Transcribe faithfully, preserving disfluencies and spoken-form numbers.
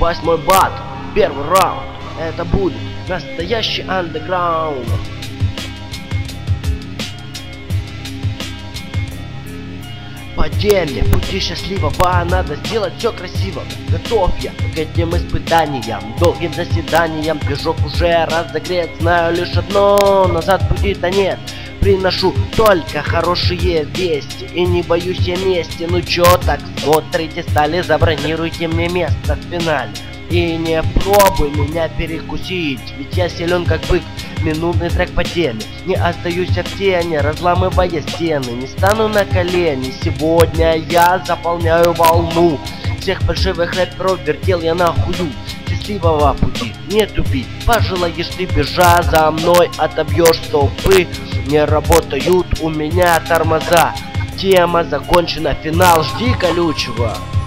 попасть в мой бат. Первый раунд. Это будет настоящий андеграунд. Падение пути счастливого, надо сделать все красиво. Готов я к этим испытаниям, долгим заседаниям. Движок уже разогрет, знаю лишь одно: назад пути-то нет. Приношу только хорошие вести и не боюсь я мести. Ну чё так смотрите, стали, забронируйте мне место в финале. И не пробуй меня перекусить, ведь я силен как бык. Минутный трек по теме, не остаюсь в тени, разламывая стены. Не стану на колени, сегодня я заполняю волну. Всех фальшивых рэперов вертел я нахую. Счастливого пути, не тупи, пожелаешь ты бежа за мной, отобьешь столпы. Не работают у меня тормоза, тема закончена, финал жди колючего.